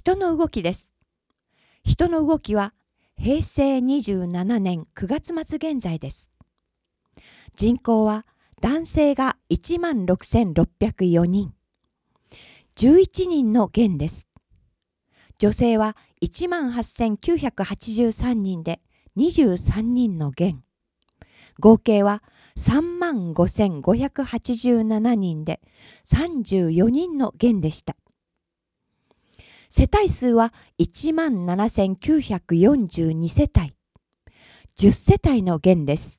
人の動きです。人の動きは平成27年9月末現在です。人口は男性が16,604人、11人の減です。女性は18,983人で23人の減。合計は35,587人で34人の減でした。世帯数は17,942世帯、10世帯の減です。